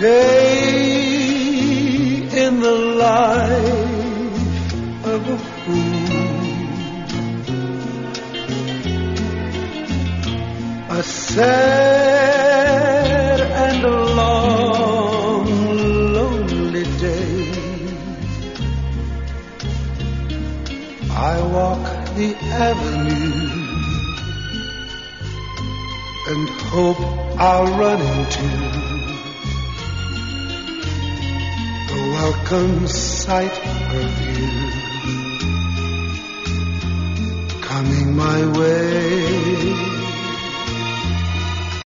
day in the life of a fool, a sad and a long, lonely day. I walk the avenue and hope I'll run into the welcome sight of you coming my way.